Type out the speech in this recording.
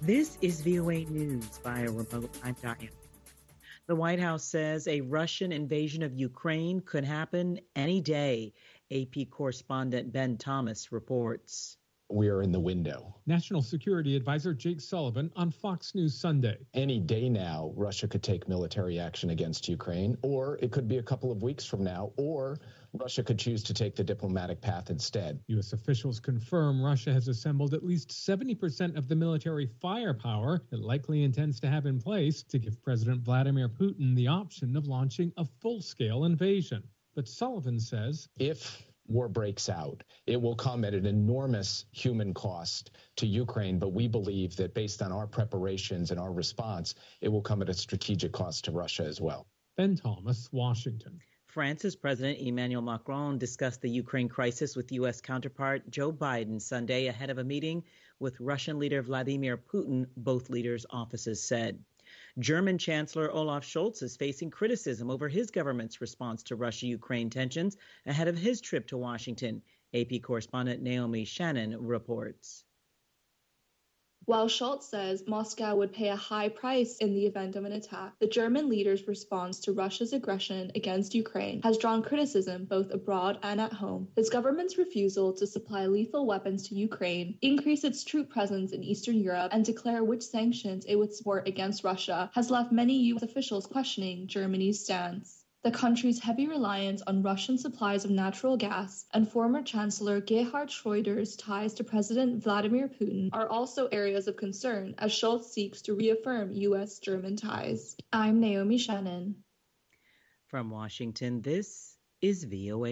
This is VOA News via remote. I'm Diane. The White House says a Russian invasion of Ukraine could happen any day. AP correspondent Ben Thomas reports. We are in the window. National Security Advisor Jake Sullivan on Fox News Sunday. Any day now, Russia could take military action against Ukraine, or it could be a couple of weeks from now, or Russia could choose to take the diplomatic path instead. U.S. officials confirm Russia has assembled at least 70% of the military firepower it likely intends to have in place to give President Vladimir Putin the option of launching a full-scale invasion. But Sullivan says, if war breaks out, it will come at an enormous human cost to Ukraine, but we believe that based on our preparations and our response, it will come at a strategic cost to Russia as well. Ben Thomas, Washington. France's President Emmanuel Macron discussed the Ukraine crisis with U.S. counterpart Joe Biden Sunday ahead of a meeting with Russian leader Vladimir Putin, both leaders' offices said. German Chancellor Olaf Scholz is facing criticism over his government's response to Russia-Ukraine tensions ahead of his trip to Washington. AP correspondent Naomi Shannon reports. While Scholz says Moscow would pay a high price in the event of an attack, the German leader's response to Russia's aggression against Ukraine has drawn criticism both abroad and at home. His government's refusal to supply lethal weapons to Ukraine, increase its troop presence in Eastern Europe, and declare which sanctions it would support against Russia has left many U.S. officials questioning Germany's stance. The country's heavy reliance on Russian supplies of natural gas and former Chancellor Gerhard Schröder's ties to President Vladimir Putin are also areas of concern as Scholz seeks to reaffirm U.S.-German ties. I'm Naomi Shannon. From Washington, this is VOA.